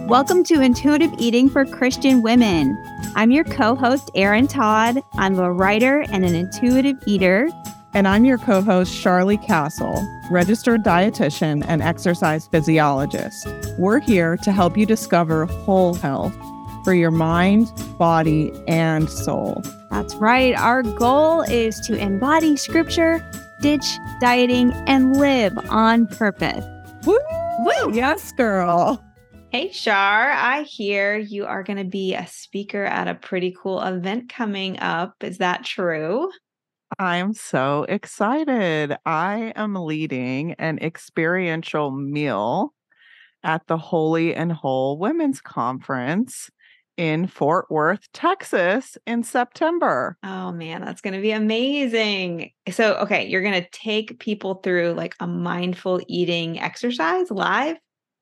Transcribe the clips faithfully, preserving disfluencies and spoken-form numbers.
Welcome to Intuitive Eating for Christian Women. I'm your co-host, Erin Todd. I'm a writer and an intuitive eater. And I'm your co-host, Charlie Castle, registered dietitian and exercise physiologist. We're here to help you discover whole health for your mind, body, and soul. That's right. Our goal is to embody scripture, ditch dieting, and live on purpose. Woo! Woo! Yes, girl. Hey, Char, I hear you are going to be a speaker at a pretty cool event coming up. Is that true? I'm so excited. I am leading an experiential meal at the Holy and Whole Women's Conference in Fort Worth, Texas in September. Oh man, that's going to be amazing. So, okay, you're going to take people through like a mindful eating exercise live?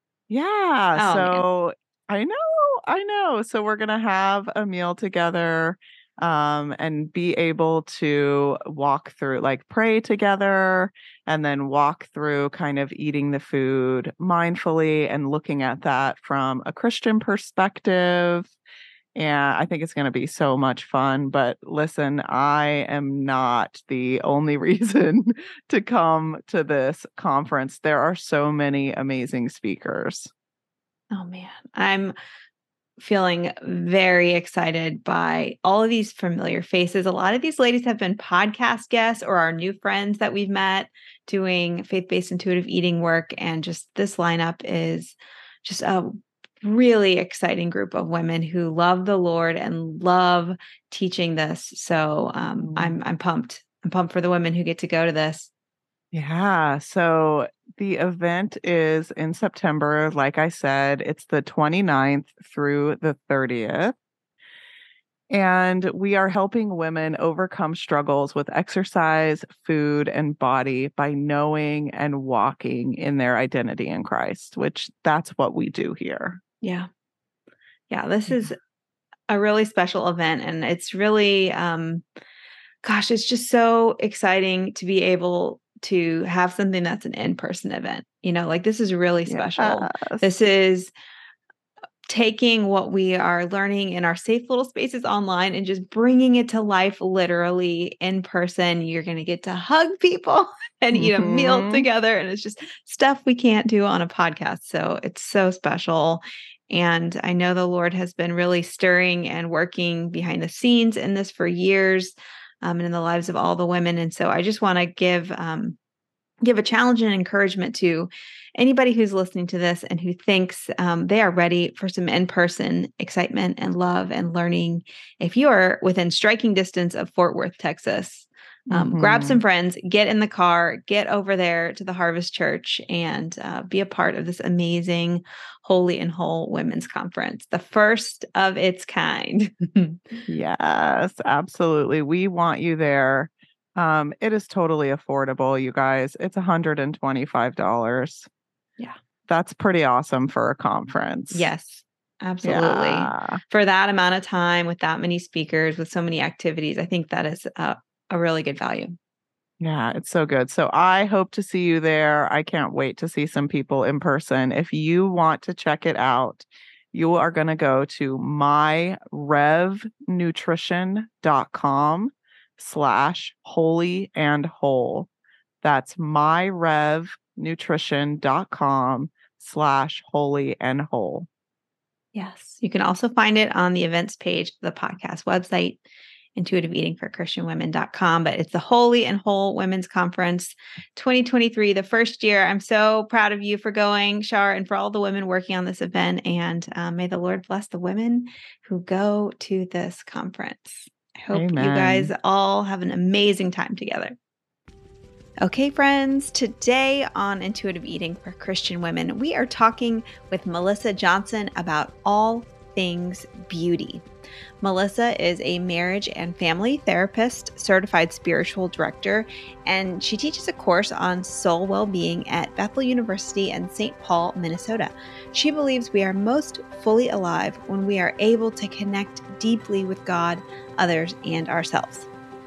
Yeah. Oh, so I know, I know. So we're going to have a meal together um, and be able to walk through, like pray together and then walk through kind of eating the food mindfully and looking at that from a Christian perspective. And I think it's going to be so much fun. But listen, I am not the only reason to come to this conference. There are so many amazing speakers. Oh man, I'm feeling very excited by all of these familiar faces. A lot of these ladies have been podcast guests or our new friends that we've met doing faith-based intuitive eating work. And just this lineup is just a really exciting group of women who love the Lord and love teaching this. So um, mm. I'm I'm pumped. I'm pumped for the women who get to go to this. Yeah. So the event is in September. Like I said, it's the twenty-ninth through the thirtieth. And we are helping women overcome struggles with exercise, food, and body by knowing and walking in their identity in Christ, which that's what we do here. Yeah. Yeah. This is a really special event. And it's really, um, gosh, it's just so exciting to be able to have something that's an in-person event. You know, like this is really special. Yes. This is taking what we are learning in our safe little spaces online and just bringing it to life literally in person. You're going to get to hug people and eat a Mm-hmm. meal together. And it's just stuff we can't do on a podcast. So it's so special. And I know the Lord has been really stirring and working behind the scenes in this for years um, and in the lives of all the women. And so I just want to give um, give a challenge and encouragement to anybody who's listening to this and who thinks um, they are ready for some in-person excitement and love and learning. If you're within striking distance of Fort Worth, Texas, um, mm-hmm. grab some friends, get in the car, get over there to the Harvest Church and uh, be a part of this amazing Holy and Whole Women's Conference, the first of its kind. Yes, absolutely. We want you there. Um, it is totally affordable, you guys. It's one hundred twenty-five dollars. Yeah. That's pretty awesome for a conference. Yes, absolutely. Yeah. For that amount of time with that many speakers, with so many activities, I think that is a, a really good value. Yeah, it's so good. So I hope to see you there. I can't wait to see some people in person. If you want to check it out, you are going to go to myrevnutrition.com slash holy and whole. That's myrevnutrition.com slash holy and whole. Yes. You can also find it on the events page of the podcast website, intuitive eating for christian women dot com. But it's the Holy and Whole Women's Conference twenty twenty-three, the first year. I'm so proud of you for going, Char, and for all the women working on this event. And um, may the Lord bless the women who go to this conference. I hope Amen. You guys all have an amazing time together. Okay, friends, today on Intuitive Eating for Christian Women, we are talking with Melissa Johnson about all things beauty. Melissa is a marriage and family therapist, certified spiritual director, and she teaches a course on soul well-being at Bethel University in Saint Paul, Minnesota. She believes we are most fully alive when we are able to connect deeply with God, others, and ourselves.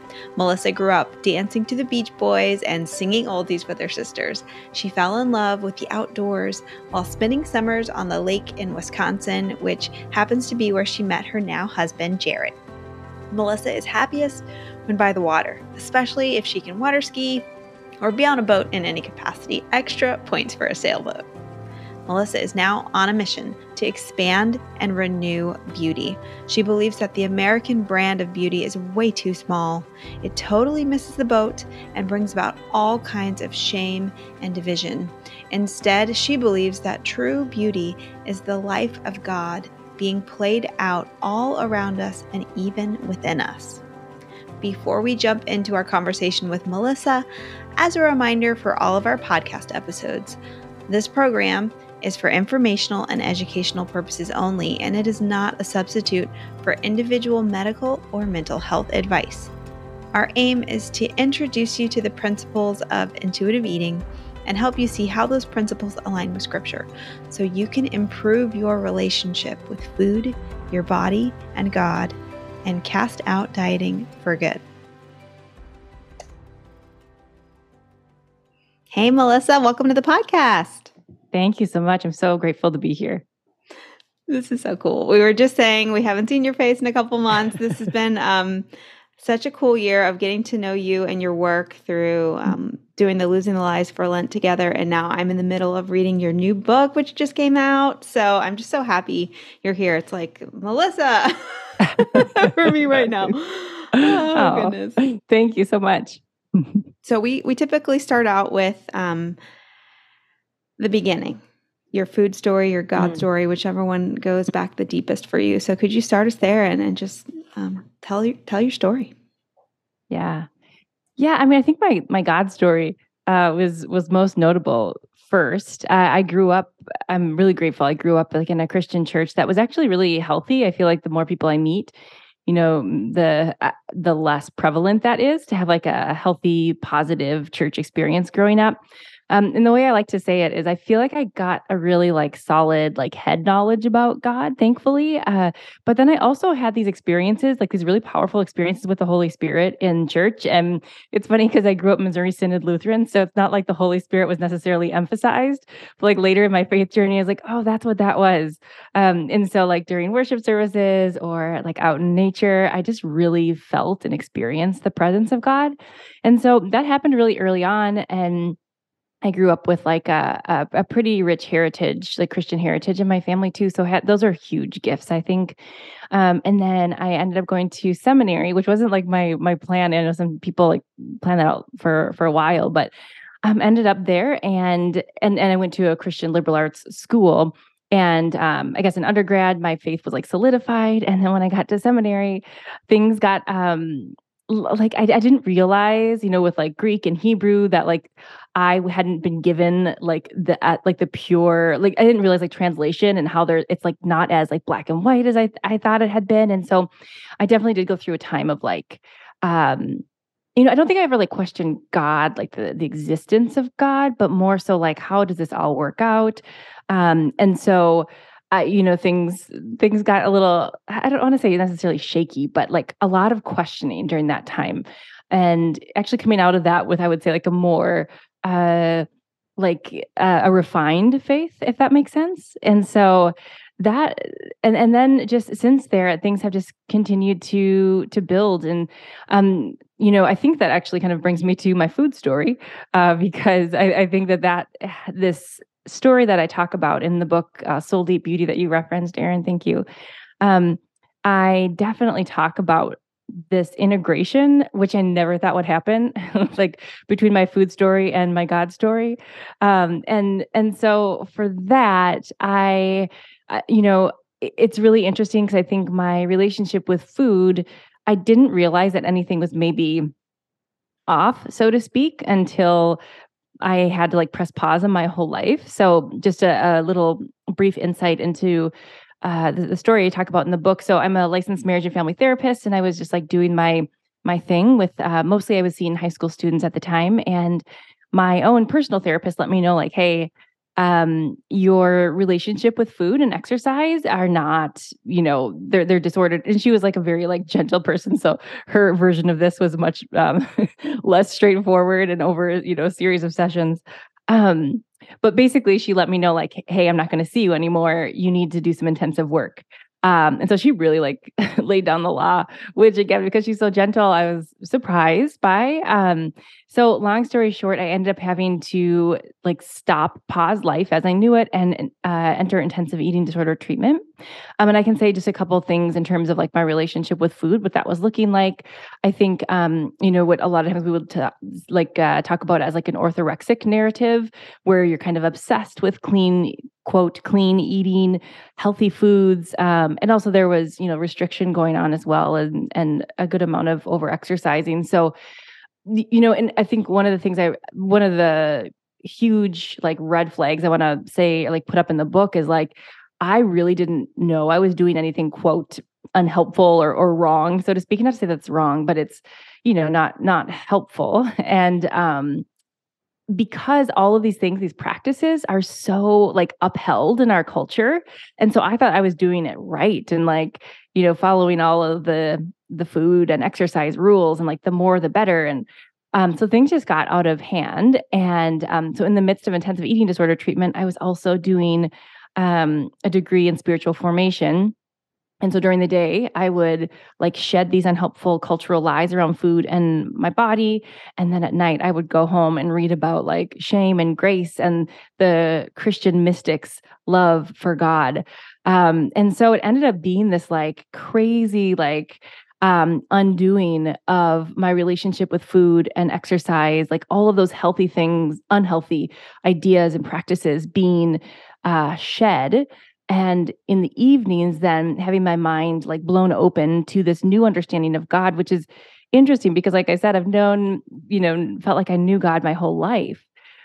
Melissa grew up dancing to the Beach Boys and singing oldies with her sisters. She fell in love with the outdoors while spending summers on the lake in Wisconsin, which happens to be where she met her now husband, Jared. Melissa is happiest when by the water, especially if she can water ski or be on a boat in any capacity. Extra points for a sailboat. Melissa is now on a mission to expand and renew beauty. She believes that the American brand of beauty is way too small. It totally misses the boat and brings about all kinds of shame and division. Instead, she believes that true beauty is the life of God being played out all around us and even within us. Before we jump into our conversation with Melissa, as a reminder for all of our podcast episodes, this program is for informational and educational purposes only, and it is not a substitute for individual medical or mental health advice. Our aim is to introduce you to the principles of intuitive eating and help you see how those principles align with Scripture so you can improve your relationship with food, your body, and God, and cast out dieting for good. Hey, Melissa, welcome to the podcast. Thank you so much. I'm so grateful to be here. This is so cool. We were just saying we haven't seen your face in a couple months. This has been um, such a cool year of getting to know you and your work through um, doing the Losing the Lies for Lent together. And now I'm in the middle of reading your new book, which just came out. So I'm just so happy you're here. It's like, Melissa for me right now. Oh, oh, goodness. Thank you so much. So we, we typically start out with um, the beginning, your food story, your God mm. story, whichever one goes back the deepest for you. So could you start us there and, and just um, tell your, tell your story? Yeah. Yeah. I mean, I think my, my God story uh, was, was most notable first. Uh, I grew up, I'm really grateful. I grew up like in a Christian church that was actually really healthy. I feel like the more people I meet, you know, the uh, the less prevalent that is to have like a healthy, positive church experience growing up. Um, and the way I like to say it is I feel like I got a really like solid like head knowledge about God, thankfully. Uh, but then I also had these experiences, like these really powerful experiences with the Holy Spirit in church. And it's funny because I grew up Missouri Synod Lutheran, so it's not like the Holy Spirit was necessarily emphasized. But like later in my faith journey, I was like, oh, that's what that was. Um, and so like during worship services or like out in nature, I just really felt and experienced the presence of God. And so that happened really early on. And I grew up with like a, a a pretty rich heritage, like Christian heritage in my family too. So had, those are huge gifts, I think. Um, and then I ended up going to seminary, which wasn't like my my plan. I know some people like plan that out for for a while, but um, ended up there, and and and I went to a Christian liberal arts school. And um, I guess in undergrad, my faith was like solidified, and then when I got to seminary, things got um, like I, I didn't realize, you know, with like Greek and Hebrew that like I hadn't been given like the uh, like the pure, like I didn't realize like translation and how there it's like not as like black and white as I I thought it had been. And so I definitely did go through a time of like um you know, I don't think I ever like questioned God, like the the existence of God, but more so like how does this all work out? Um and so I, you know, things things got a little, I don't want to say necessarily shaky, but like a lot of questioning during that time. And actually coming out of that with, I would say, like a more uh like uh, a refined faith, if that makes sense. And so that and and then just since there, things have just continued to to build. And um, you know, I think that actually kind of brings me to my food story, uh, because I, I think that that this story that I talk about in the book, uh, Soul Deep Beauty, that you referenced, Erin, thank you. Um, I definitely talk about this integration, which I never thought would happen, like between my food story and my God story. Um, and and so for that, I, uh, you know, it, it's really interesting because I think my relationship with food, I didn't realize that anything was maybe off, so to speak, until I had to like press pause on my whole life. So just a, a little brief insight into uh, the, the story I talk about in the book. So I'm a licensed marriage and family therapist, and I was just like doing my my thing with uh, mostly I was seeing high school students at the time, and my own personal therapist let me know like, hey, um, your relationship with food and exercise are not, you know, they're they're disordered. And she was like a very like gentle person, so her version of this was much um, less straightforward and over, you know, a series of sessions. Um, but basically, she let me know like, hey, I'm not going to see you anymore. You need to do some intensive work. Um, and so she really like laid down the law, which again, because she's so gentle, I was surprised by. Um, so long story short, I ended up having to like stop, pause life as I knew it, and uh, enter intensive eating disorder treatment. Um, and I can say just a couple of things in terms of like my relationship with food, what that was looking like. I think, um, you know, what a lot of times we would t- like uh, talk about as like an orthorexic narrative, where you're kind of obsessed with clean, quote, clean eating, healthy foods. Um, and also there was, you know, restriction going on as well, and, and a good amount of over exercising. So, you know, and I think one of the things I, one of the huge like red flags I want to say, or like put up in the book is like, I really didn't know I was doing anything, quote, unhelpful or, or wrong, so to speak. Not to say that's wrong, but it's, you know, not, not helpful. And, um, because all of these things, these practices are so like upheld in our culture. And so I thought I was doing it right. And like, you know, following all of the, the food and exercise rules, and like the more, the better. And um, so things just got out of hand. And um, so in the midst of intensive eating disorder treatment, I was also doing um, a degree in spiritual formation. And so during the day, I would like shed these unhelpful cultural lies around food and my body. And then at night, I would go home and read about like shame and grace and the Christian mystics' love for God. Um, and so it ended up being this like crazy, like, um, undoing of my relationship with food and exercise, like all of those healthy things, unhealthy ideas and practices being uh, shed. And in the evenings, then having my mind like blown open to this new understanding of God, which is interesting because, like I said, I've known, you know, felt like I knew God my whole life.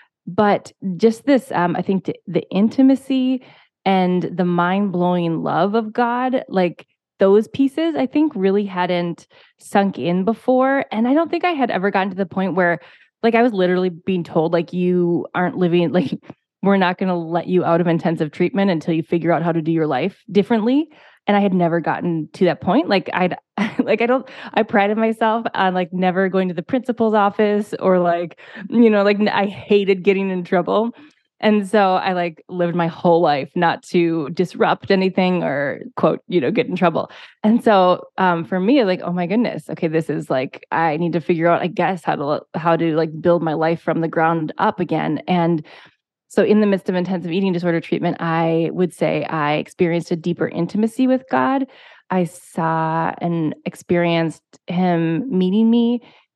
But just this, um, I think t- the intimacy and the mind blowing love of God, like those pieces, I think really hadn't sunk in before. And I don't think I had ever gotten to the point where, like, I was literally being told, like, you aren't living, like, we're not going to let you out of intensive treatment until you figure out how to do your life differently. And I had never gotten to that point. Like I'd like, I don't, I prided myself on like never going to the principal's office or like, you know, like I hated getting in trouble. And so I like lived my whole life not to disrupt anything or quote, you know, get in trouble. And so um, for me, like, oh my goodness, okay, this is like, I need to figure out, I guess, how to, how to like build my life from the ground up again. And so in the midst of intensive eating disorder treatment, I would say I experienced a deeper intimacy with God. I saw and experienced him meeting me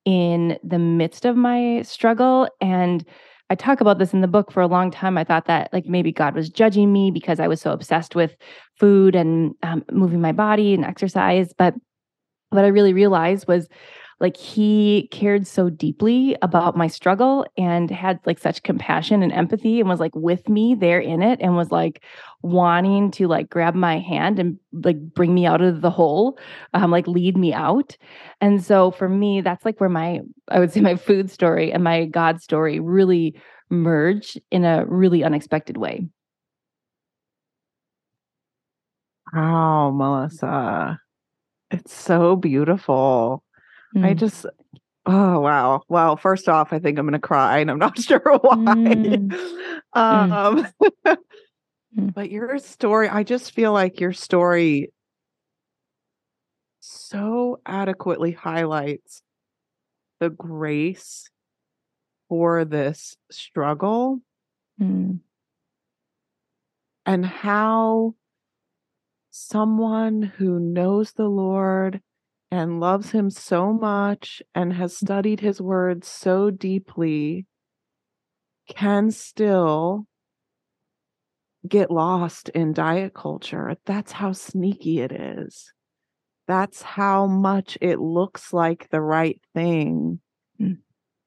in the midst of my struggle. And I talk about this in the book. For a long time, I thought that like maybe God was judging me because I was so obsessed with food and um, moving my body and exercise. But what I really realized was like he cared so deeply about my struggle and had like such compassion and empathy and was like with me there in it and was like wanting to like grab my hand and like bring me out of the hole, um, like lead me out. And so for me, that's like where my, I would say my food story and my God story really merged in a really unexpected way. Wow, Melissa. It's so beautiful. Mm. I just, oh, wow. Well, first off, I think I'm going to cry and I'm not sure why. Mm. um, mm. But your story, I just feel like your story so adequately highlights the grace for this struggle mm. and how someone who knows the Lord and loves him so much and has studied his words so deeply can still get lost in diet culture. That's how sneaky it is. That's how much it looks like the right thing. Mm.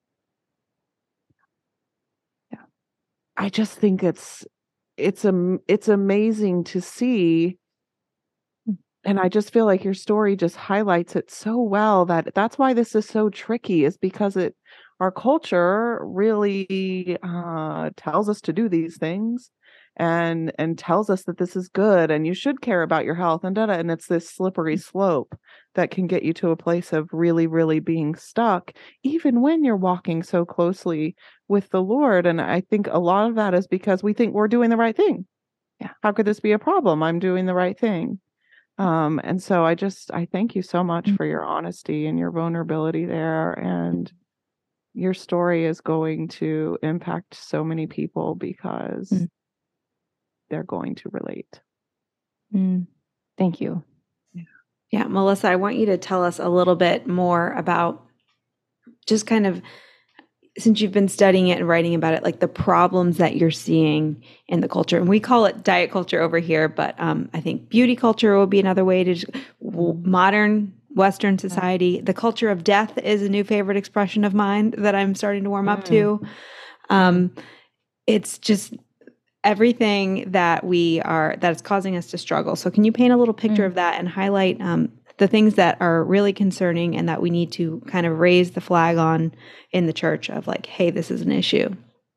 Yeah. I just think it's it's a it's amazing to see. And I just feel like your story just highlights it so well that that's why this is so tricky, is because it our culture really uh, tells us to do these things and and tells us that this is good and you should care about your health and da da. And it's this slippery slope that can get you to a place of really, really being stuck, even when you're walking so closely with the Lord. And I think a lot of that is because we think we're doing the right thing. Yeah. How could this be a problem? I'm doing the right thing. Um, and so I just, I thank you so much for your honesty and your vulnerability there. And your story is going to impact so many people because Mm. they're going to relate. Mm. Thank you. Yeah, Melissa, I want you to tell us a little bit more about just kind of, since you've been studying it and writing about it, like the problems that you're seeing in the culture. And we call it diet culture over here, but um, I think beauty culture would be another way to just, w- modern Western society. The culture of death is a new favorite expression of mine that I'm starting to warm Mm. up to. Um, it's just everything that we are, that is causing us to struggle. So can you paint a little picture Mm. of that and highlight um, the things that are really concerning and that we need to kind of raise the flag on in the church of like, hey, this is an issue?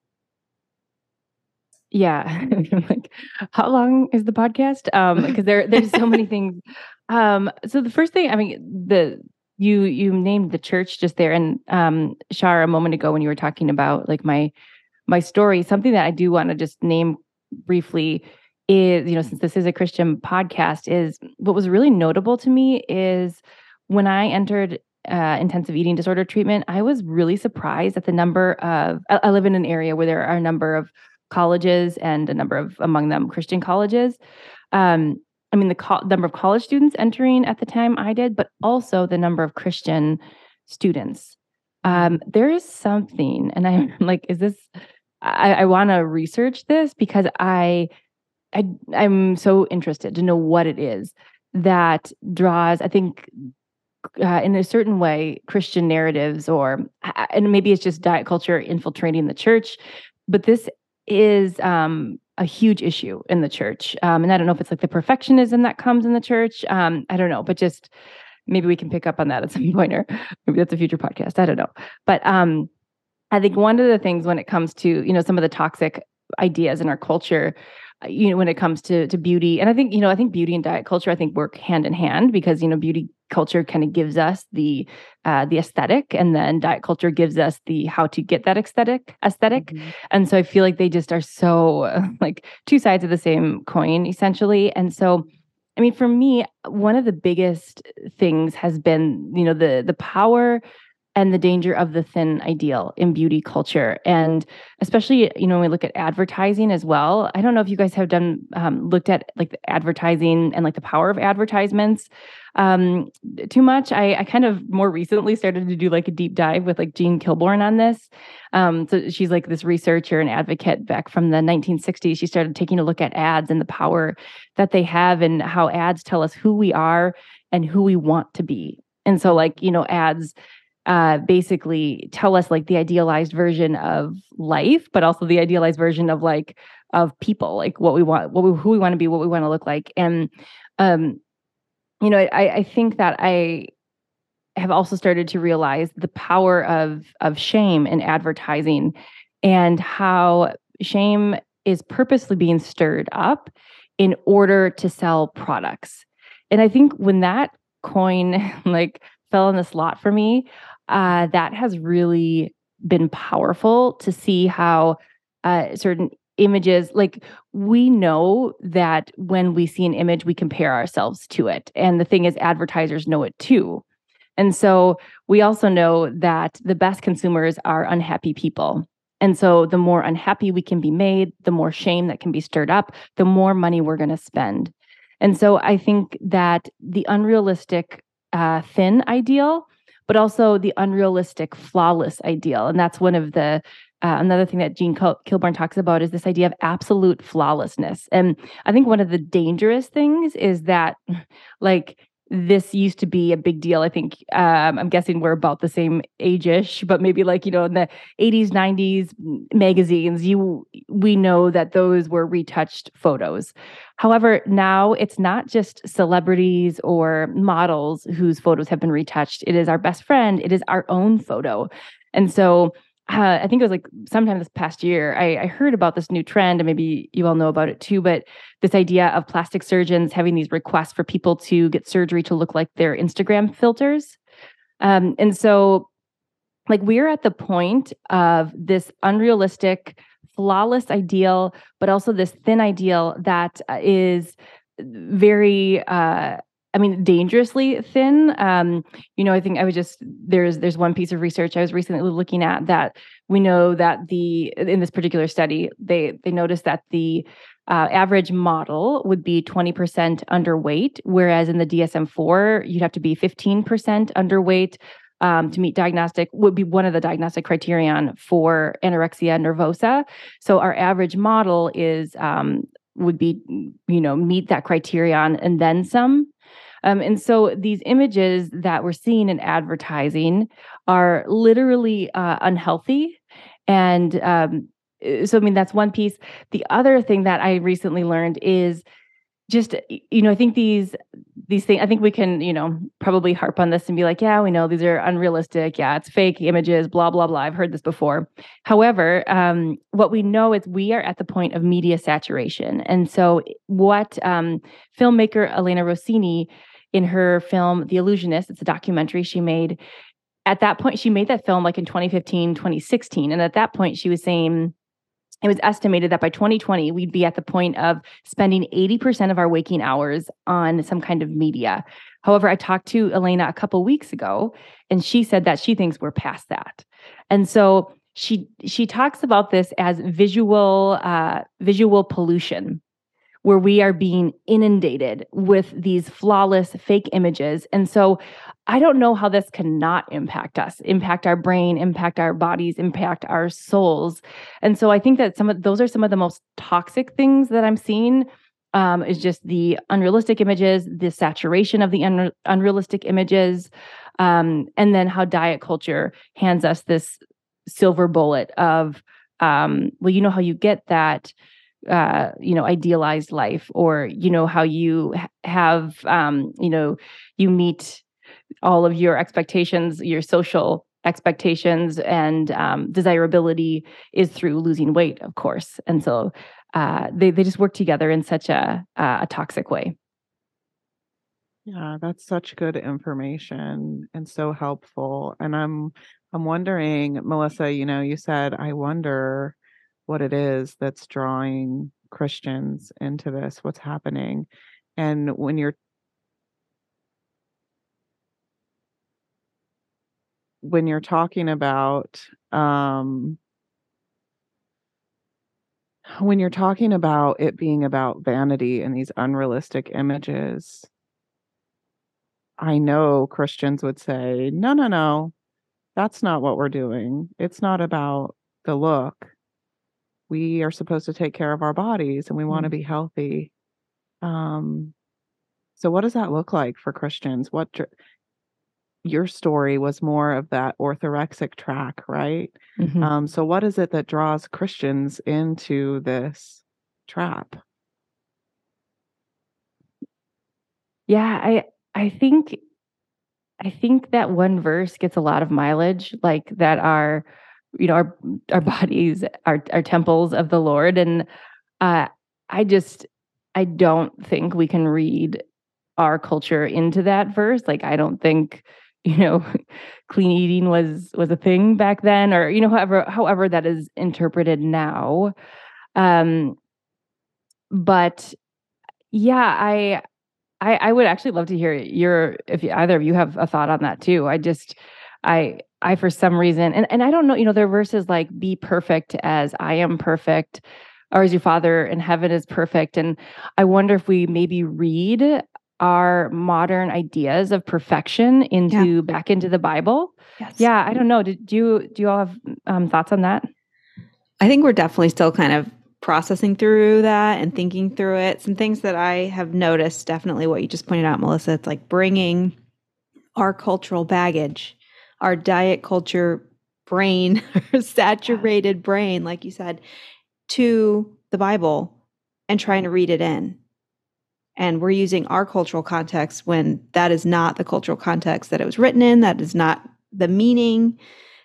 Yeah. Like, how long is the podcast? Um, because there there's so many things. Um, so the first thing, I mean, the you you named the church just there, and um, Shar, a moment ago when you were talking about like my my story, something that I do want to just name briefly is, you know, since this is a Christian podcast, is what was really notable to me is when I entered uh, intensive eating disorder treatment, I was really surprised at the number of, I, I live in an area where there are a number of colleges and a number of, among them, Christian colleges. Um, I mean, the co- number of college students entering at the time I did, but also the number of Christian students. Um, there is something, and I'm like, is this, I, I want to research this because I, I, I'm so interested to know what it is that draws, I think, uh, in a certain way, Christian narratives, or, and maybe it's just diet culture infiltrating the church, but this is um, a huge issue in the church. Um, and I don't know if it's like the perfectionism that comes in the church. Um, I don't know, but just maybe we can pick up on that at some point, or maybe that's a future podcast. I don't know. But um, I think one of the things when it comes to, you know, some of the toxic ideas in our culture, uh, you know, when it comes to to beauty, and I think, you know, I think beauty and diet culture, I think work hand in hand because, you know, beauty culture kind of gives us the uh, the aesthetic, and then diet culture gives us the how to get that aesthetic aesthetic. Mm-hmm. And so I feel like they just are so uh, like two sides of the same coin, essentially. And so, I mean, for me, one of the biggest things has been, you know, the the power and the danger of the thin ideal in beauty culture. And especially, you know, when we look at advertising as well. I don't know if you guys have done, um, looked at like the advertising and like the power of advertisements um, too much. I, I kind of more recently started to do like a deep dive with like Jean Kilbourne on this. Um, so she's like this researcher and advocate back from the nineteen sixties. She started taking a look at ads and the power that they have and how ads tell us who we are and who we want to be. And so like, you know, ads uh, basically tell us like the idealized version of life, but also the idealized version of like of people, like what we want, what we, who we want to be, what we want to look like. And um, you know, I, I think that I have also started to realize the power of of shame in advertising and how shame is purposely being stirred up in order to sell products. And I think when that coin like fell in the slot for me, uh, that has really been powerful to see how uh, certain images, like we know that when we see an image, we compare ourselves to it. And the thing is, advertisers know it too. And so we also know that the best consumers are unhappy people. And so the more unhappy we can be made, the more shame that can be stirred up, the more money we're going to spend. And so I think that the unrealistic uh, thin ideal, but also the unrealistic flawless ideal. And that's one of the, uh, another thing that Jean Kil- Kilbourne talks about is this idea of absolute flawlessness. And I think one of the dangerous things is that like, this used to be a big deal. I think um, I'm guessing we're about the same age-ish, but maybe like, you know, in the eighties, nineties magazines, you we know that those were retouched photos. However, now it's not just celebrities or models whose photos have been retouched. It is our best friend. It is our own photo. And so uh, I think it was like sometime this past year, I, I heard about this new trend, and maybe you all know about it too, but this idea of plastic surgeons having these requests for people to get surgery to look like their Instagram filters. Um, and so like we're at the point of this unrealistic, flawless ideal, but also this thin ideal that is very, uh, I mean, dangerously thin. Um, you know, I think I was just, there's there's one piece of research I was recently looking at that we know that the, in this particular study, they they noticed that the uh, average model would be twenty percent underweight, whereas in the D S M four, you'd have to be fifteen percent underweight um, to meet diagnostic, would be one of the diagnostic criterion for anorexia nervosa. So our average model is, um, would be, you know, meet that criterion and then some. Um, and so these images that we're seeing in advertising are literally uh, unhealthy. And um, so, I mean, that's one piece. The other thing that I recently learned is just, you know, I think these these things, I think we can, you know, probably harp on this and be like, yeah, we know these are unrealistic. Yeah, it's fake images, blah, blah, blah. I've heard this before. However, um, what we know is we are at the point of media saturation. And so what um, filmmaker Elena Rossini, in her film, The Illusionist, it's a documentary she made. At that point, she made that film like in twenty fifteen, twenty sixteen. And at that point, she was saying, it was estimated that by twenty twenty, we'd be at the point of spending eighty percent of our waking hours on some kind of media. However, I talked to Elena a couple weeks ago, and she said that she thinks we're past that. And so she she talks about this as visual uh, visual pollution, where we are being inundated with these flawless fake images. And so I don't know how this cannot impact us, impact our brain, impact our bodies, impact our souls. And so I think that some of those are some of the most toxic things that I'm seeing, um, is just the unrealistic images, the saturation of the un- unrealistic images, um, and then how diet culture hands us this silver bullet of, um, well, you know how you get that uh you know idealized life, or you know how you ha- have um you know you meet all of your expectations, your social expectations, and um desirability is through losing weight, of course. And so uh they they just work together in such a uh, a toxic way. Yeah, that's such good information and so helpful. And I'm I'm wondering, Melissa, you know, you said, I wonder what it is that's drawing Christians into this, what's happening. And when you're when you're talking about um when you're talking about it being about vanity and these unrealistic images, I know Christians would say, no, no, no, that's not what we're doing. It's not about the look. We are supposed to take care of our bodies and we want to Mm. be healthy. Um, so what does that look like for Christians? What dr- your story was more of that orthorexic track, right? Mhm. Um, so what is it that draws Christians into this trap? Yeah, I I think I think that one verse gets a lot of mileage, like that our, you know, our our bodies are are temples of the Lord. And uh, I just I don't think we can read our culture into that verse. Like I don't think, you know, clean eating was was a thing back then, or you know, however however that is interpreted now. Um, but yeah, I I, I would actually love to hear your, if you, either of you have a thought on that too. I just, I, I for some reason, and, and I don't know, you know, there are verses like "Be perfect as I am perfect," or "As your Father in heaven is perfect." And I wonder if we maybe read our modern ideas of perfection into Yeah. back into the Bible. Yes. Yeah, I don't know. Did do you do you all have um, thoughts on that? I think we're definitely still kind of processing through that and thinking through it. Some things that I have noticed, definitely what you just pointed out, Melissa, it's like bringing our cultural baggage, our diet culture brain, our saturated brain, like you said, to the Bible and trying to read it in. And we're using our cultural context when that is not the cultural context that it was written in, that is not the meaning.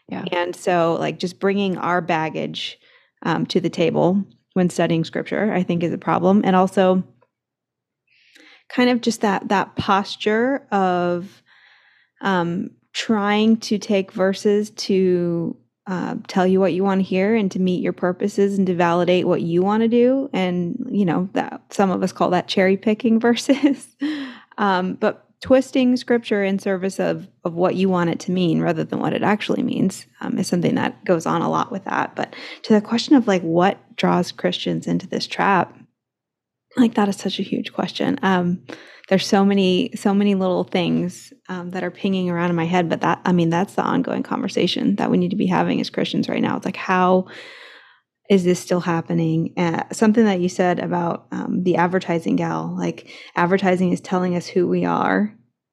Yeah. And so like just bringing our baggage um, to the table when studying scripture, I think is a problem. And also kind of just that that posture of um, trying to take verses to uh, tell you what you want to hear and to meet your purposes and to validate what you want to do. And, you know, that some of us call that cherry picking verses. um, but twisting scripture in service of of what you want it to mean rather than what it actually means um, is something that goes on a lot with that. But to the question of like what draws Christians into this trap, like that is such a huge question. Um, there's so many, so many little things um, that are pinging around in my head, but that, I mean, that's the ongoing conversation that we need to be having as Christians right now. It's like, how is this still happening? Uh, something that you said about um, the advertising gal, like advertising is telling us who we are.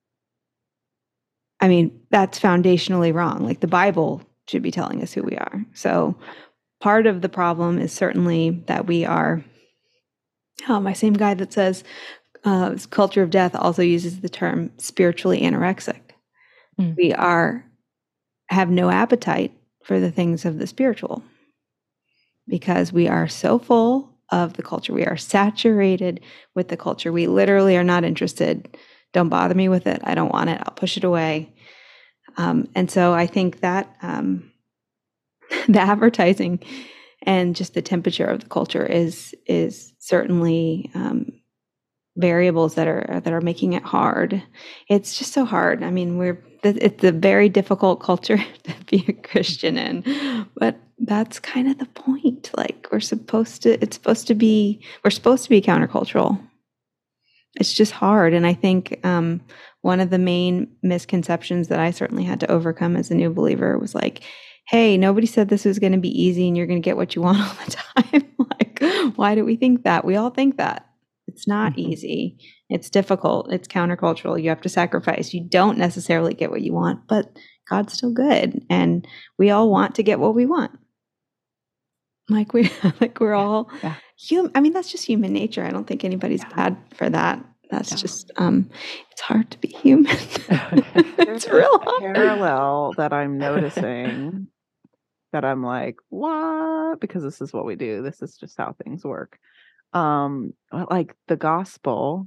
I mean, that's foundationally wrong. Like the Bible should be telling us who we are. So part of the problem is certainly that we are, oh, my same guy that says uh, culture of death also uses the term spiritually anorexic. Mm. We are, have no appetite for the things of the spiritual because we are so full of the culture. We are saturated with the culture. We literally are not interested. Don't bother me with it. I don't want it. I'll push it away. Um, and so I think that um, the advertising and just the temperature of the culture is is certainly um, variables that are that are making it hard. It's just so hard. I mean, we're it's a very difficult culture to be a Christian in, but that's kind of the point. Like we're supposed to. It's supposed to be. We're supposed to be countercultural. It's just hard, and I think um, one of the main misconceptions that I certainly had to overcome as a new believer was like, hey, nobody said this was going to be easy and you're going to get what you want all the time. Like, why do we think that? We all think that. It's not mm-hmm. easy. It's difficult. It's countercultural. You have to sacrifice. You don't necessarily get what you want, but God's still good. And we all want to get what we want. Like we like we're all yeah. human. I mean, that's just human nature. I don't think anybody's yeah. bad for that. That's yeah. just um it's hard to be human. It's real hard. Parallel that I'm noticing that I'm like, what? Because this is what we do. This is just how things work. Um, like the gospel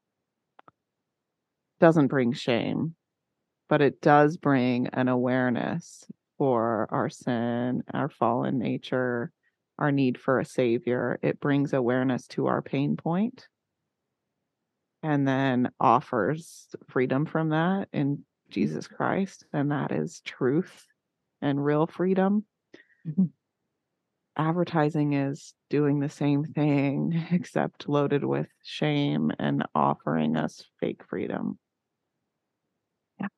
doesn't bring shame, but it does bring an awareness for our sin, our fallen nature, our need for a savior. It brings awareness to our pain point and then offers freedom from that in Jesus Christ. And that is truth and real freedom. Mm-hmm. Advertising is doing the same thing, except loaded with shame and offering us fake freedom. Yeah.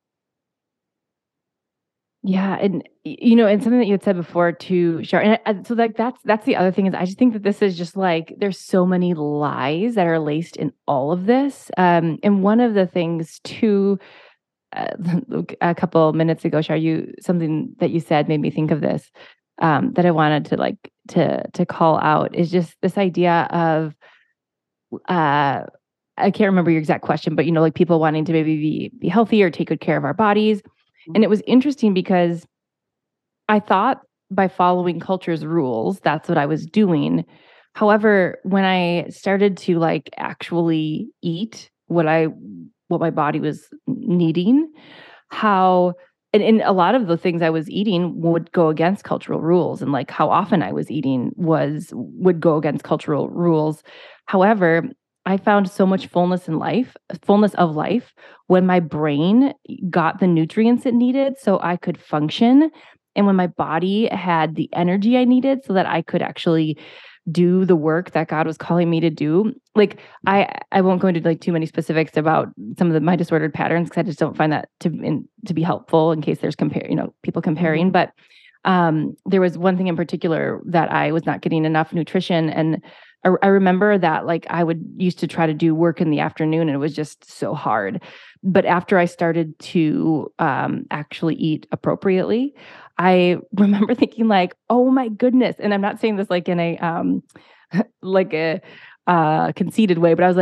Yeah. And, you know, and something that you had said before too, Sharon, and so like, that's, that's the other thing is I just think that this is just like, there's so many lies that are laced in all of this. Um, and one of the things too, uh, a couple minutes ago, Shar, you, something that you said made me think of this. Um, that I wanted to like to to call out is just this idea of uh, I can't remember your exact question, but you know, like people wanting to maybe be be healthy or take good care of our bodies. Mm-hmm. And it was interesting because I thought by following culture's rules, that's what I was doing. However, when I started to like actually eat what I what my body was needing, how And, and a lot of the things I was eating would go against cultural rules, and like how often I was eating was would go against cultural rules. However, I found so much fullness in life, fullness of life when my brain got the nutrients it needed so I could function, and when my body had the energy I needed so that I could actually do the work that God was calling me to do. Like I, I won't go into like too many specifics about some of the, my disordered patterns because I just don't find that to in, to be helpful in case there's compare, you know, people comparing. Mm-hmm. But um, there was one thing in particular that I was not getting enough nutrition, and I, I remember that like I would used to try to do work in the afternoon, and it was just so hard. But after I started to um, actually eat appropriately, I remember thinking like, oh my goodness. And I'm not saying this like in a, um, like a uh, conceited way, but I was like,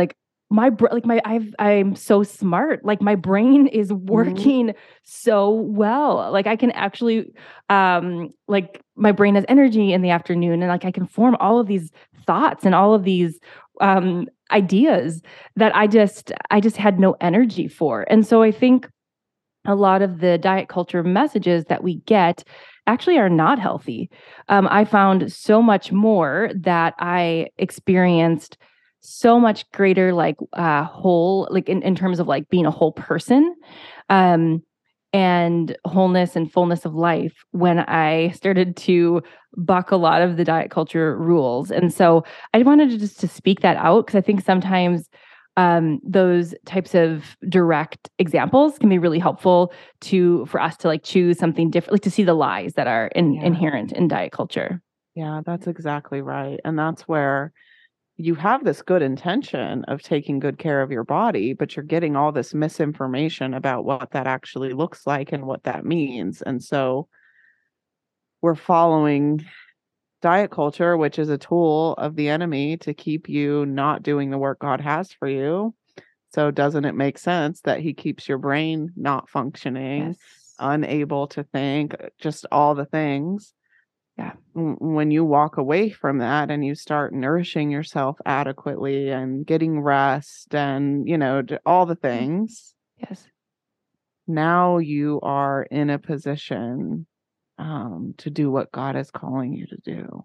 my br- like my I've I'm so smart. Like my brain is working mm-hmm. so well. Like I can actually um like my brain has energy in the afternoon, and like I can form all of these thoughts and all of these um ideas that I just I just had no energy for. And so I think a lot of the diet culture messages that we get actually are not healthy. Um, I found so much more that I experienced so much greater like uh whole like in, in terms of like being a whole person um and wholeness and fullness of life when I started to buck a lot of the diet culture rules. And so I wanted to just to speak that out, because I think sometimes um those types of direct examples can be really helpful to for us to like choose something different, like to see the lies that are in, Yeah. inherent in diet culture. Yeah, that's exactly right. And that's where you have this good intention of taking good care of your body, but you're getting all this misinformation about what that actually looks like and what that means. And so we're following diet culture, which is a tool of the enemy to keep you not doing the work God has for you. So doesn't it make sense that he keeps your brain not functioning, Yes. unable to think, just all the things? Yeah. When you walk away from that and you start nourishing yourself adequately and getting rest and, you know, all the things. Yes. Now you are in a position um, to do what God is calling you to do.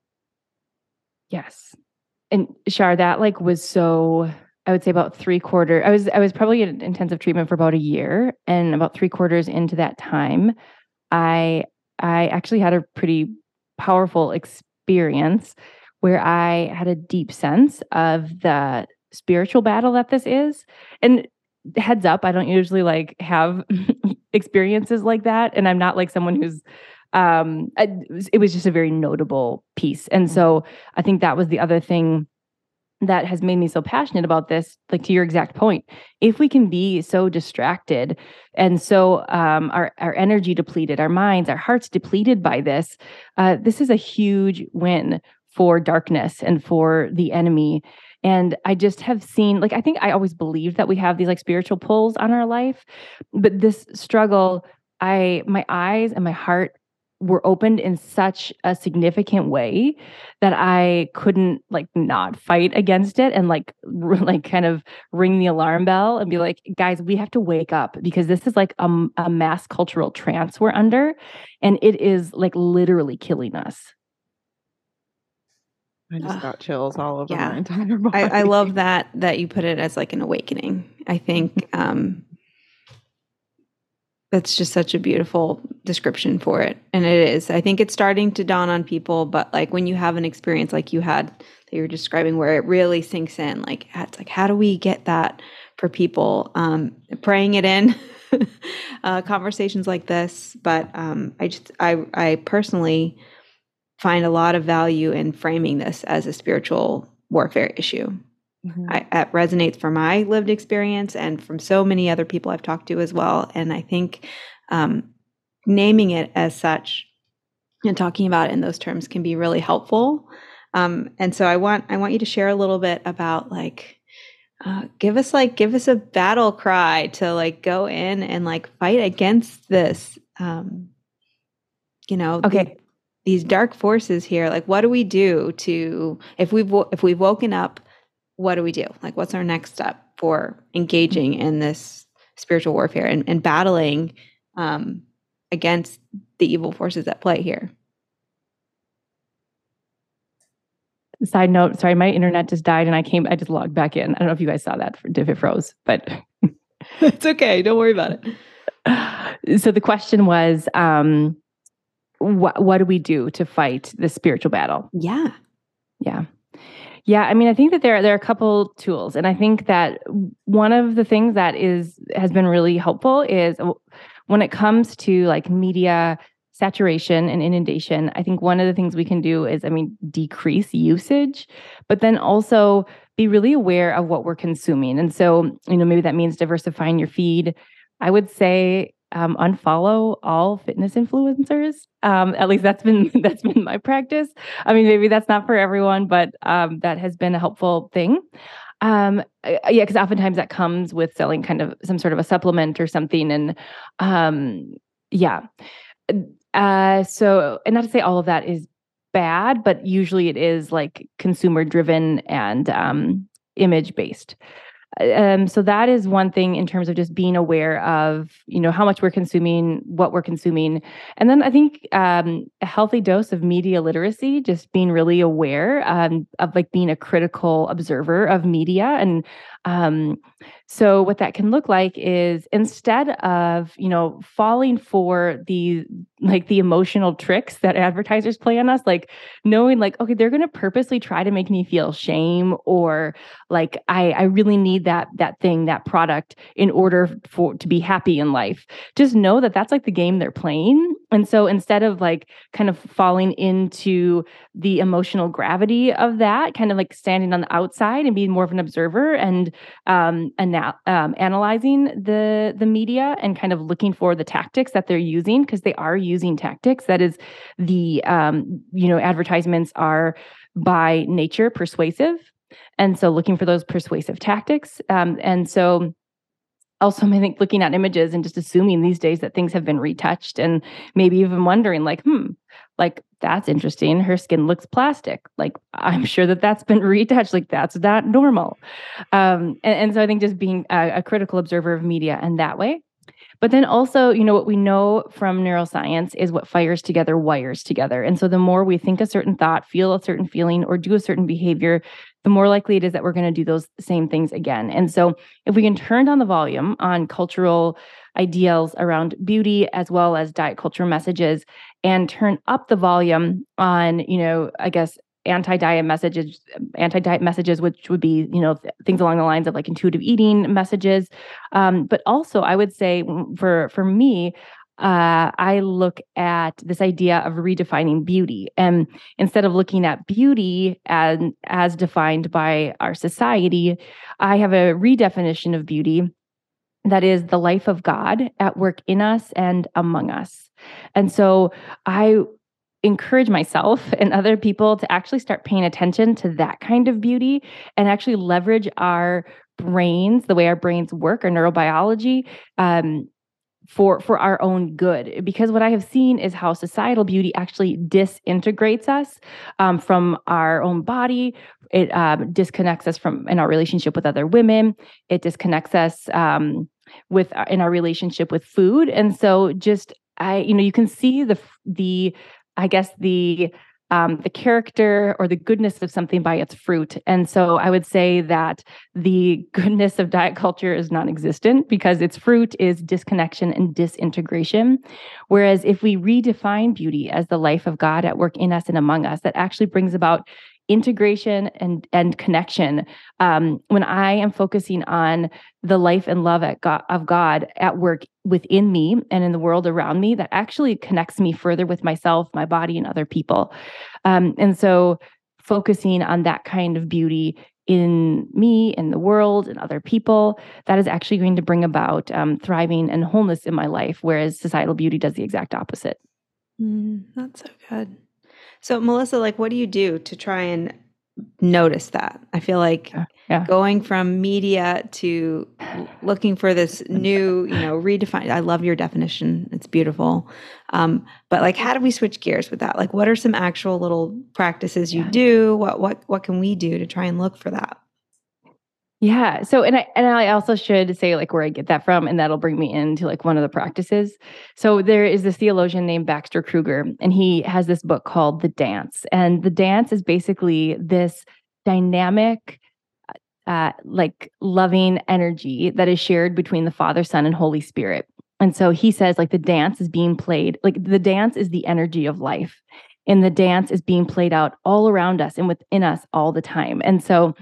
Yes. And Shar, that like was so, I would say about three quarter, I was, I was probably in intensive treatment for about a year, and about three quarters into that time, I, I actually had a pretty powerful experience where I had a deep sense of the spiritual battle that this is. And heads up, I don't usually like have experiences like that. And I'm not like someone who's, um, I, it was just a very notable piece. And so I think that was the other thing that has made me so passionate about this, like to your exact point. If we can be so distracted and so um, our, our energy depleted, our minds, our hearts depleted by this, uh, this is a huge win for darkness and for the enemy. And I just have seen, like, I think I always believed that we have these like spiritual pulls on our life, but this struggle, I, my eyes and my heart were opened in such a significant way that I couldn't like not fight against it and like r- like kind of ring the alarm bell and be like, guys, we have to wake up, because this is like a, a mass cultural trance we're under, and it is like literally killing us. I just got chills all over yeah. my entire body. I, I love that that you put it as like an awakening. I think um that's just such a beautiful description for it. And it is. I think it's starting to dawn on people, but like when you have an experience like you had that you were describing, where it really sinks in, like it's like, how do we get that for people? Um, praying it in, uh, conversations like this. But um, I just, I, I personally find a lot of value in framing this as a spiritual warfare issue. Mm-hmm. I, it resonates from my lived experience and from so many other people I've talked to as well. And I think um, naming it as such and talking about it in those terms can be really helpful. Um, and so I want I want you to share a little bit about like uh, give us like give us a battle cry to like go in and like fight against this. Um, you know, okay. The, these dark forces here. Like, what do we do to if we've if we've woken up? What do we do? Like, what's our next step for engaging in this spiritual warfare and, and battling um, against the evil forces at play here? Side note, sorry, my internet just died and I came, I just logged back in. I don't know if you guys saw that if it froze, but it's okay. Don't worry about it. So the question was, um, what, what do we do to fight the spiritual battle? Yeah. Yeah. Yeah, I mean, I think that there, there are a couple tools, and I think that one of the things that is has been really helpful is when it comes to like media saturation and inundation. I think one of the things we can do is, I mean, decrease usage, but then also be really aware of what we're consuming. And so, you know, maybe that means diversifying your feed. I would say um, unfollow all fitness influencers. Um, at least that's been that's been my practice. I mean, maybe that's not for everyone, but um, that has been a helpful thing. Um, uh, yeah, because oftentimes that comes with selling kind of some sort of a supplement or something. And um, yeah. Uh, so, and not to say all of that is bad, but usually it is like consumer driven and um, image based. Um, so that is one thing in terms of just being aware of, you know, how much we're consuming, what we're consuming. And then I think um, a healthy dose of media literacy, just being really aware um, of like being a critical observer of media. And um, so what that can look like is instead of, you know, falling for the like the emotional tricks that advertisers play on us, like knowing like, okay, they're going to purposely try to make me feel shame, or like I, I really need that that thing, that product in order for to be happy in life. Just know that that's like the game they're playing. And so instead of like kind of falling into the emotional gravity of that, kind of like standing on the outside and being more of an observer and um, ana- um, analyzing the the media and kind of looking for the tactics that they're using, because they are using tactics. That is the um, you know advertisements are by nature persuasive. And so looking for those persuasive tactics. Um, and so also, I think looking at images and just assuming these days that things have been retouched, and maybe even wondering like, hmm, like that's interesting. Her skin looks plastic. Like I'm sure that that's been retouched. Like that's not normal. Um, and, and so I think just being a, a critical observer of media in that way. But then also, you know, what we know from neuroscience is what fires together wires together. And so the more we think a certain thought, feel a certain feeling, or do a certain behavior, the more likely it is that we're going to do those same things again. And so if we can turn down the volume on cultural ideals around beauty as well as diet culture messages, and turn up the volume on, you know, I guess, anti-diet messages, anti-diet messages, which would be, you know, th- things along the lines of like intuitive eating messages. Um, but also I would say for, for me, uh, I look at this idea of redefining beauty. And instead of looking at beauty as, as defined by our society, I have a redefinition of beauty that is the life of God at work in us and among us. And so I encourage myself and other people to actually start paying attention to that kind of beauty and actually leverage our brains, the way our brains work, our neurobiology, um, for for our own good. Because what I have seen is how societal beauty actually disintegrates us um, from our own body. It um, disconnects us from in our relationship with other women. It disconnects us um, with in our relationship with food. And so, just I, you know, you can see the the I guess the um, the character or the goodness of something by its fruit. And so I would say that the goodness of diet culture is non-existent because its fruit is disconnection and disintegration. Whereas if we redefine beauty as the life of God at work in us and among us, that actually brings about integration and, and connection. Um, when I am focusing on the life and love at God, of God at work within me and in the world around me, that actually connects me further with myself, my body, and other people. Um, and so focusing on that kind of beauty in me, in the world, and other people, that is actually going to bring about um, thriving and wholeness in my life, whereas societal beauty does the exact opposite. Mm, that's so good. So, Melissa, like, what do you do to try and notice that? I feel like Yeah. Yeah. going from media to looking for this new, you know, redefined. I love your definition. It's beautiful. Um, but like, how do we switch gears with that? Like, what are some actual little practices you Yeah. do? What, what, what can we do to try and look for that? Yeah. So, and I and I also should say like where I get that from, and that'll bring me into like one of the practices. So there is this theologian named Baxter Kruger, and he has this book called The Dance. And The Dance is basically this dynamic, uh, like loving energy that is shared between the Father, Son, and Holy Spirit. And so he says like the dance is being played, like the dance is the energy of life. And the dance is being played out all around us and within us all the time. And so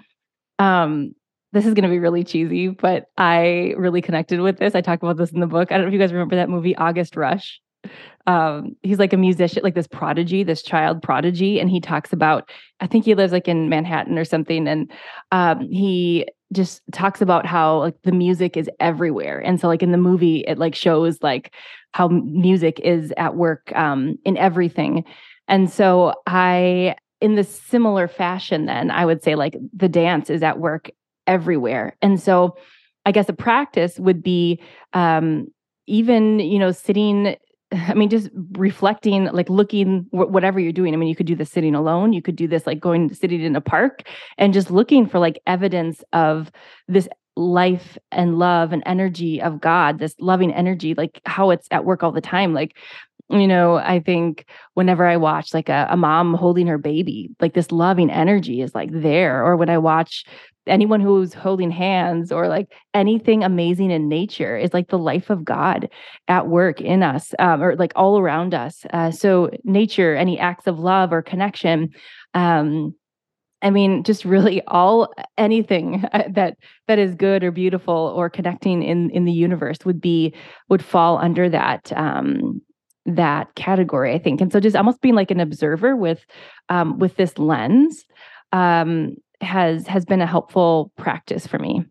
um this is going to be really cheesy, but I really connected with this. I talk about this in the book. I don't know if you guys remember that movie, August Rush. Um, he's like a musician, like this prodigy, this child prodigy. And he talks about, I think he lives like in Manhattan or something. And um, he just talks about how like the music is everywhere. And so like in the movie, it like shows like how music is at work um, in everything. And so I, in this similar fashion, then I would say like the dance is at work everywhere. And so I guess a practice would be um, even, you know, sitting, I mean, just reflecting, like looking, wh- whatever you're doing. I mean, you could do this sitting alone. You could do this like going, sitting in a park and just looking for like evidence of this life and love and energy of God, this loving energy, like how it's at work all the time. Like, you know, I think whenever I watch like a, a mom holding her baby, like this loving energy is like there. Or when I watch anyone who's holding hands or like anything amazing in nature is like the life of God at work in us, um, or like all around us. Uh, so nature, any acts of love or connection, um, I mean, just really all anything that that is good or beautiful or connecting in in the universe would be would fall under that um, that category, I think. And so, just almost being like an observer with um, with this lens um, has has been a helpful practice for me.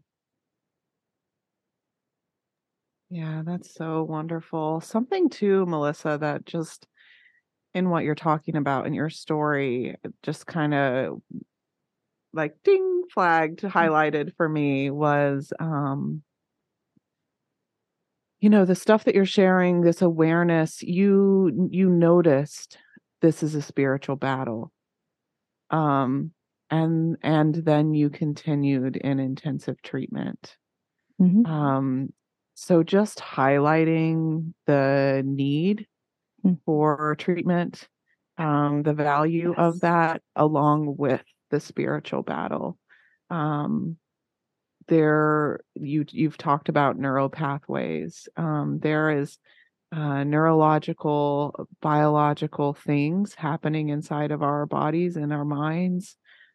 Yeah, that's so wonderful. Something too, Melissa, that just in what you're talking about in your story, just kind of like ding flagged, highlighted for me was, um, you know, the stuff that you're sharing, this awareness, you you noticed this is a spiritual battle. Um, and and then you continued in intensive treatment. Mhm. Um, so just highlighting the need Mm. for treatment, um, the value of Yes. that, along with the spiritual battle. Um, there, you you've talked about neural pathways. Um, there is uh, neurological, biological things happening inside of our bodies and our minds,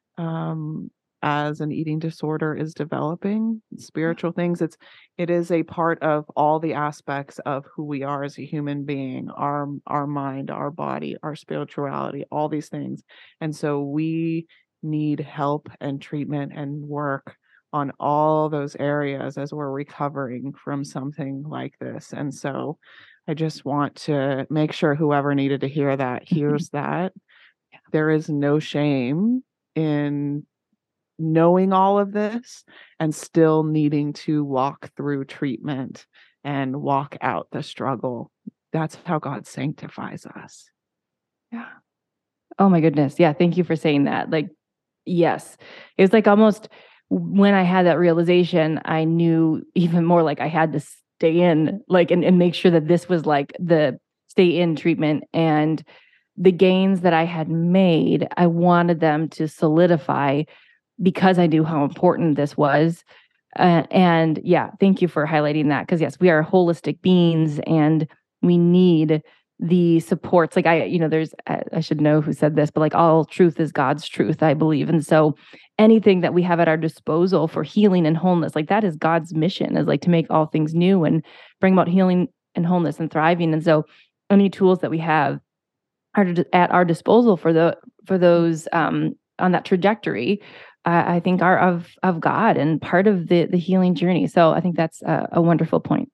um, as an eating disorder is developing. Spiritual things. It's it is a part of all the aspects of who we are as a human being, our our mind, our body, our spirituality, all these things. And so we need help and treatment and work on all those areas as we're recovering from something like this. And so I just want to make sure whoever needed to hear that hears that. There is no shame in knowing all of this and still needing to walk through treatment and walk out the struggle. That's how God sanctifies us. Yeah. Oh my goodness. Yeah. Thank you for saying that. Like, yes, it was like almost when I had that realization, I knew even more like I had to stay in, like, and, and make sure that this was like the stay in treatment, and the gains that I had made, I wanted them to solidify because I knew how important this was. Uh, and yeah, thank you for highlighting that. Because yes, we are holistic beings and we need the supports. Like I, you know, there's, I, I should know who said this, but like all truth is God's truth, I believe. And so anything that we have at our disposal for healing and wholeness, like that is God's mission, is like to make all things new and bring about healing and wholeness and thriving. And so any tools that we have are at our disposal for the, for those um, on that trajectory, I think are of of God and part of the the healing journey. So I think that's a, a wonderful point.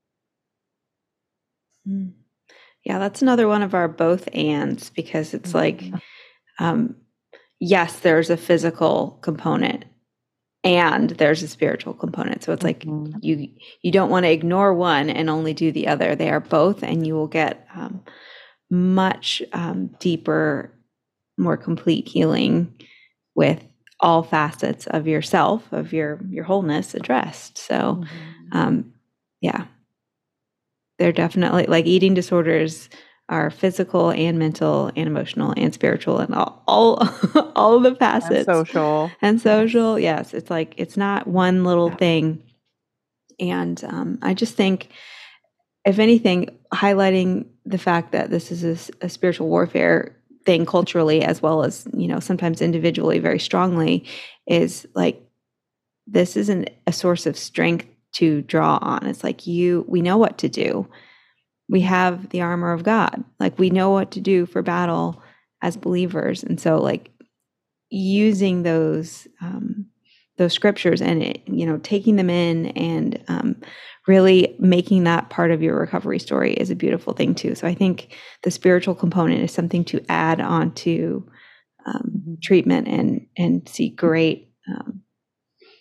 Yeah, that's another one of our both ands, because it's like, um, yes, there's a physical component and there's a spiritual component. So it's like Mhm. you you don't want to ignore one and only do the other. They are both, and you will get um, much um, deeper, more complete healing with all facets of yourself, of your your wholeness addressed. So um yeah, they're definitely, like, eating disorders are physical and mental and emotional and spiritual and all all, all the And facets social. and social. Yes, it's like it's not one little Yeah. thing. And um I just think, if anything, highlighting the fact that this is a, a spiritual warfare thing culturally, as well as, you know, sometimes individually very strongly, is like, this isn't a source of strength to draw on. It's like, you, we know what to do. We have the armor of God. Like, we know what to do for battle as believers. And so, like, using those, um, those scriptures and, it, you know, taking them in and um, really making that part of your recovery story is a beautiful thing too. So I think the spiritual component is something to add on to um, treatment and, and see great, um,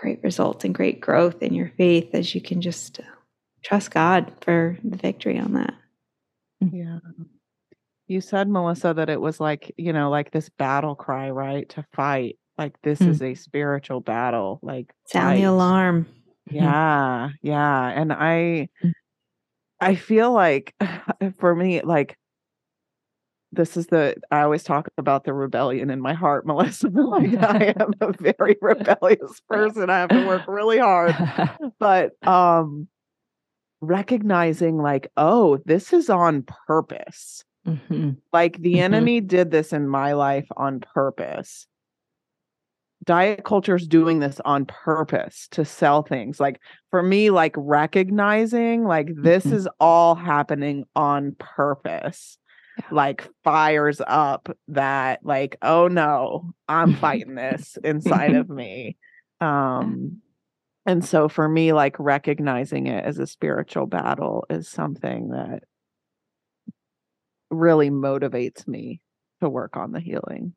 great results and great growth in your faith as you can just trust God for the victory on that. Yeah. You said, Melissa, that it was like, you know, like this battle cry, right? To fight. Like this Mm. is a spiritual battle. Like Sound the fight. alarm. Yeah. Yeah. And I Mm. I feel like for me, like this is the I always talk about the rebellion in my heart, Melissa. Like I am a very rebellious person. I have to work really hard. But um recognizing like, oh, this is on purpose. Mhm. Like the Mhm. enemy did this in my life on purpose. Diet culture is doing this on purpose to sell things. Like for me, like recognizing like this Mhm. is all happening on purpose. Yeah. Like fires up that like, oh no, I'm fighting this inside of me. Um and so for me, like recognizing it as a spiritual battle is something that really motivates me to work on the healing.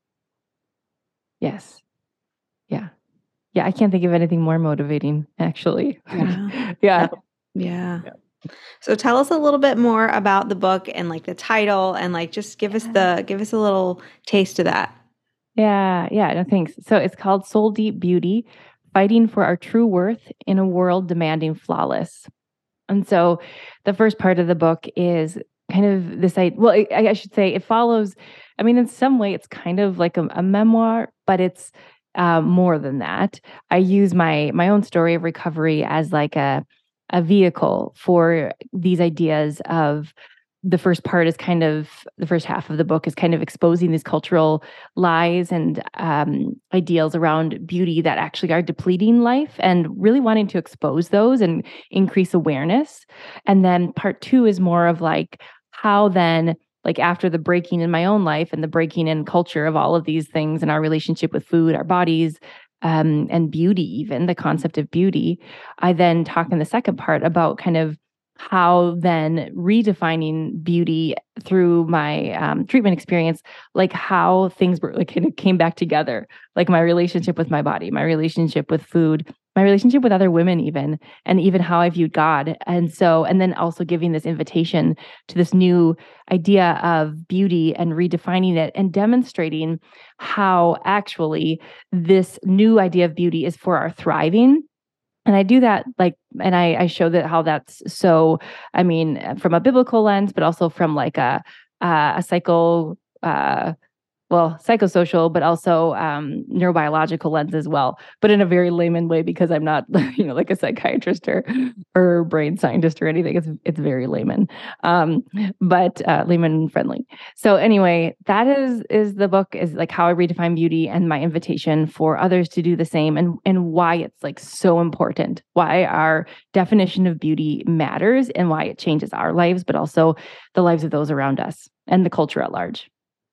Yes. Yeah. Yeah, I can't think of anything more motivating, actually. Yeah. Yeah. Yeah. Yeah. So tell us a little bit more about the book and like the title and like just give us Yeah. the give us a little taste of that. Yeah, yeah, no, thanks. So it's called Soul Deep Beauty, Fighting for Our True Worth in a World Demanding Flawless. And so the first part of the book is kind of this idea, well, I, I should say it follows, I mean, in some way it's kind of like a, a memoir, but it's uh, more than that. I use my my own story of recovery as like a a vehicle for these ideas of the first part is kind of the first half of the book is kind of exposing these cultural lies and um, ideals around beauty that actually are depleting life and really wanting to expose those and increase awareness. And then part two is more of like how then, like after the breaking in my own life and the breaking in culture of all of these things and our relationship with food, our bodies, um, and beauty, even the concept of beauty, I then talk in the second part about kind of how then redefining beauty through my um, treatment experience, like how things were like kind of came back together, like my relationship with my body, my relationship with food, my relationship with other women, even, and even how I viewed God. And so, and then also giving this invitation to this new idea of beauty and redefining it and demonstrating how actually this new idea of beauty is for our thriving. And I do that like, and I, I show that how that's so, I mean, from a biblical lens, but also from like a, uh, a psycho, uh, well, psychosocial, but also um, neurobiological lens as well, but in a very layman way because I'm not, you know, like a psychiatrist or or brain scientist or anything. It's it's very layman, um, but uh, layman friendly. So anyway, that is is the book is like how I redefine beauty and my invitation for others to do the same, and and why it's like so important, why our definition of beauty matters, and why it changes our lives, but also the lives of those around us and the culture at large.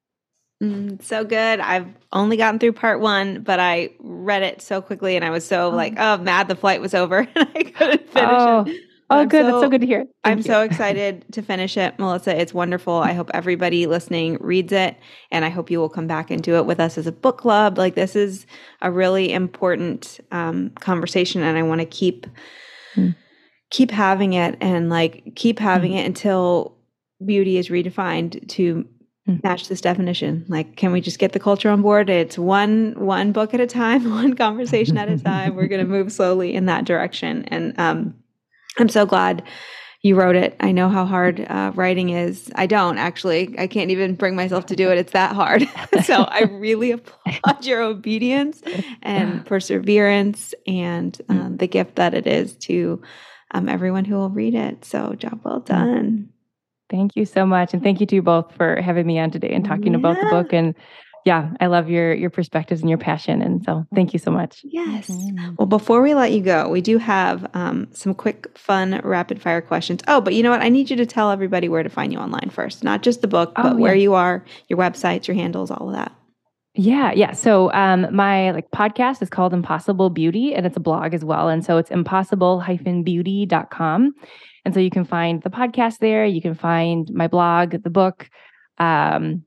Mm, so good. I've only gotten through part one, but I read it so quickly and I was so oh. like, oh, mad the flight was over and I couldn't finish oh. it. But oh, I'm good. So, That's so good to hear. Thank I'm you. so excited to finish it, Melissa. It's wonderful. I hope everybody listening reads it, and I hope you will come back and do it with us as a book club. Like this is a really important um, conversation, and I want to keep mm. keep having it and like keep having mm. it until beauty is redefined to match this definition. Like, can we just get the culture on board? It's one one book at a time, one conversation at a time. We're going to move slowly in that direction. And um, I'm so glad you wrote it. I know how hard uh, writing is. I don't actually. I can't even bring myself to do it. It's that hard. So I really applaud your obedience and perseverance and um, the gift that it is to um, everyone who will read it. So job well done. Thank you so much. And thank you to you both for having me on today and talking yeah. about the book. And yeah, I love your your perspectives and your passion. And so thank you so much. Yes. Well, before we let you go, we do have um, some quick, fun, rapid fire questions. Oh, but you know what? I need you to tell everybody where to find you online first. Not just the book, but oh, where yeah. you are, your websites, your handles, all of that. Yeah, yeah. So um, my like podcast is called Impossible Beauty, and it's a blog as well. And so it's impossible dash beauty dot com. And so you can find the podcast there. You can find my blog, the book. Um,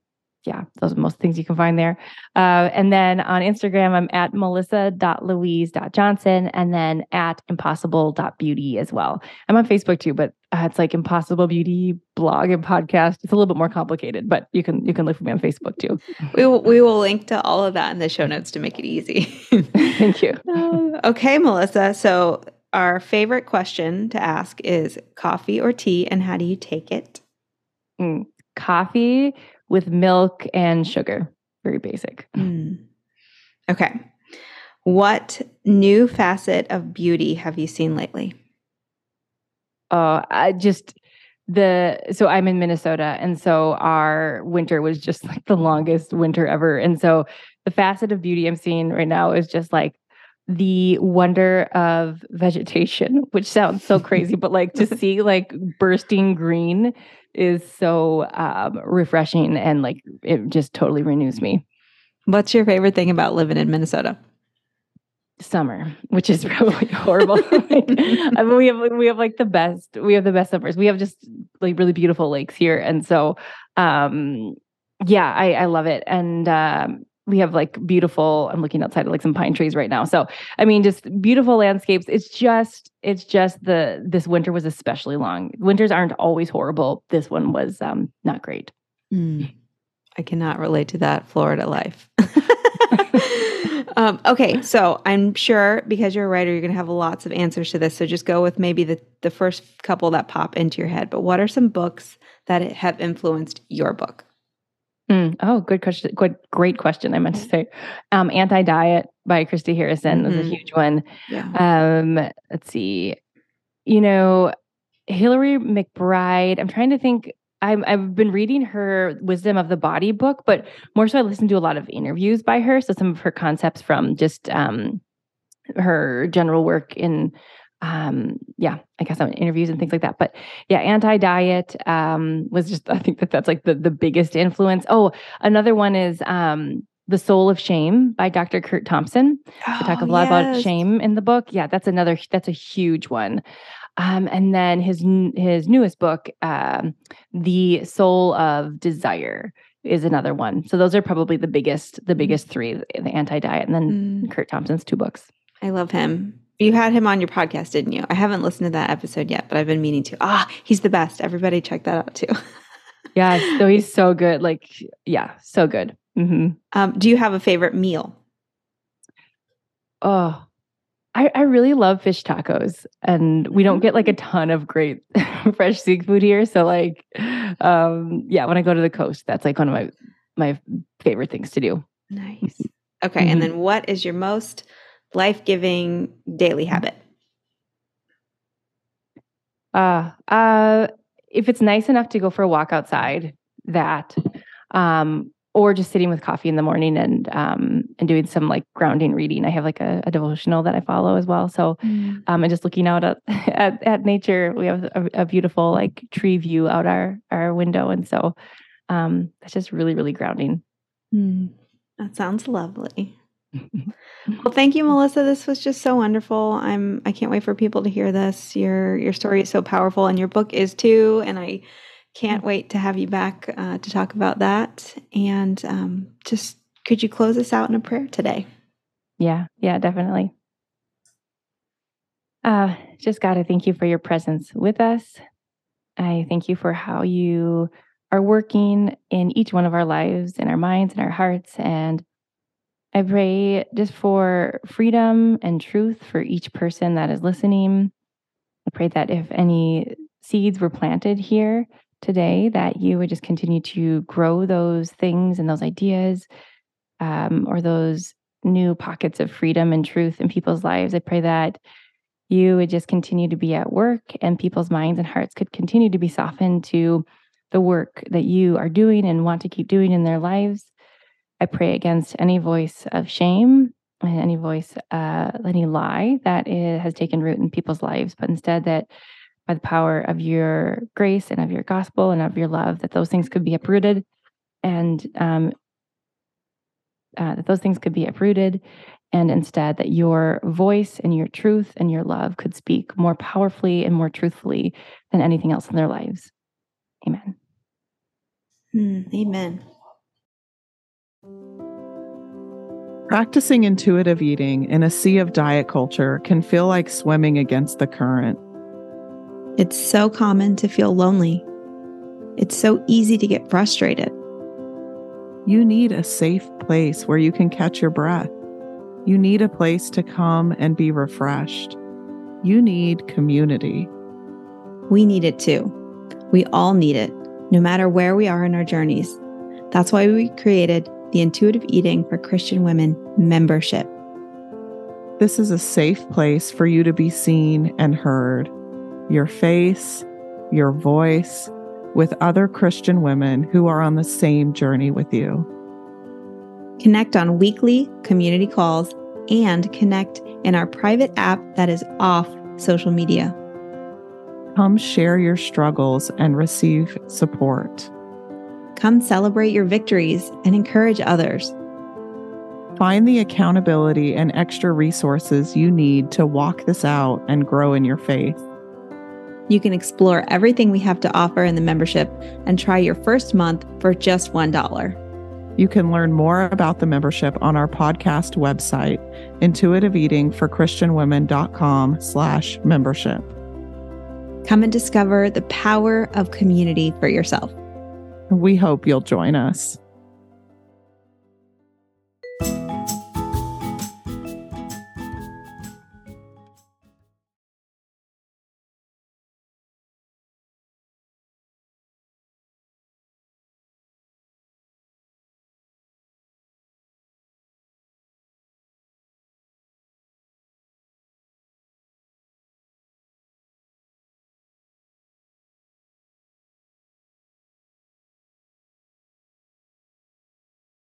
yeah, those are most things you can find there. Uh, and then on Instagram, I'm at melissa dot louise dot johnson and then at impossible dot beauty as well. I'm on Facebook too, but uh, it's like Impossible Beauty blog and podcast. It's a little bit more complicated, but you can you can look for me on Facebook too. We will, we will link to all of that in the show notes to make it easy. Thank you. Uh, okay, Melissa. So our favorite question to ask is coffee or tea, and how do you take it? Mm, coffee with milk and sugar. Very basic. Mm. Okay. What new facet of beauty have you seen lately? Uh, I just the so I'm in Minnesota, and so our winter was just like the longest winter ever. And so the facet of beauty I'm seeing right now is just like the wonder of vegetation, which sounds so crazy, but like to see like bursting green is so um, refreshing, and like it just totally renews me. What's your favorite thing about living in Minnesota? Summer, which is probably horrible. Like, I mean, we have we have like the best we have the best summers. We have just like really beautiful lakes here, and so um, yeah, I, I love it. And um, we have like beautiful. I'm looking outside of like some pine trees right now. So I mean, just beautiful landscapes. It's just it's just the this winter was especially long. Winters aren't always horrible. This one was um, not great. Mm. I cannot relate to that Florida life. um, okay, so I'm sure because you're a writer, you're going to have lots of answers to this. So just go with maybe the, the first couple that pop into your head. But what are some books that have influenced your book? Mm, oh, good question. Good, great question. I meant to say, um, Anti-Diet by Christy Harrison mm-hmm. was a huge one. Yeah. Um, let's see, you know, Hillary McBride. I'm trying to think. I'm, I've been reading her Wisdom of the Body book, but more so I listen to a lot of interviews by her. So some of her concepts from just um, her general work in, um, yeah, I guess on interviews and things like that. But yeah, Anti-Diet um, was just, I think that that's like the, the biggest influence. Oh, another one is um, The Soul of Shame by Doctor Curt Thompson. Oh, we talk a lot yes. about shame in the book. Yeah, that's another, that's a huge one. Um, and then his his newest book, um, The Soul of Desire, is another one. So those are probably the biggest the biggest three: the Anti-Diet, and then mm. Curt Thompson's two books. I love him. You had him on your podcast, didn't you? I haven't listened to that episode yet, but I've been meaning to. Ah, he's the best. Everybody check that out too. Yeah, so he's so good. Like, yeah, so good. Mm-hmm. Um, do you have a favorite meal? Oh. I, I really love fish tacos, and we don't get like a ton of great fresh seafood here. So like, um, yeah, when I go to the coast, that's like one of my, my favorite things to do. Nice. Okay. Mm-hmm. And then what is your most life-giving daily habit? Uh, uh, if it's nice enough to go for a walk outside, that, um, or just sitting with coffee in the morning and um, and doing some like grounding reading. I have like a, a devotional that I follow as well. So mm. um, and just looking out at, at, at nature. We have a, a beautiful like tree view out our, our window. And so um, that's just really, really grounding. Mm. That sounds lovely. Well, thank you, Melissa. This was just so wonderful. I'm I can't wait for people to hear this. Your your story is so powerful, and your book is too. And I can't wait to have you back uh, to talk about that. And um, just could you close us out in a prayer today? Yeah, yeah, definitely. Uh, just God, I thank you for your presence with us. I thank you for how you are working in each one of our lives, in our minds and our hearts. And I pray just for freedom and truth for each person that is listening. I pray that if any seeds were planted here today, that you would just continue to grow those things and those ideas um, or those new pockets of freedom and truth in people's lives. I pray that you would just continue to be at work and people's minds and hearts could continue to be softened to the work that you are doing and want to keep doing in their lives. I pray against any voice of shame and any voice, uh, any lie that is, has taken root in people's lives, but instead that by the power of your grace and of your gospel and of your love, that those things could be uprooted and um, uh, that those things could be uprooted. And instead that your voice and your truth and your love could speak more powerfully and more truthfully than anything else in their lives. Amen. Mm, amen. Practicing intuitive eating in a sea of diet culture can feel like swimming against the current. It's so common to feel lonely. It's so easy to get frustrated. You need a safe place where you can catch your breath. You need a place to come and be refreshed. You need community. We need it too. We all need it, no matter where we are in our journeys. That's why we created the Intuitive Eating for Christian Women membership. This is a safe place for you to be seen and heard. Your face, your voice, with other Christian women who are on the same journey with you. Connect on weekly community calls and connect in our private app that is off social media. Come share your struggles and receive support. Come celebrate your victories and encourage others. Find the accountability and extra resources you need to walk this out and grow in your faith. You can explore everything we have to offer in the membership and try your first month for just one dollar. You can learn more about the membership on our podcast website, intuitive eating for christian women dot com slash membership. Come and discover the power of community for yourself. We hope you'll join us.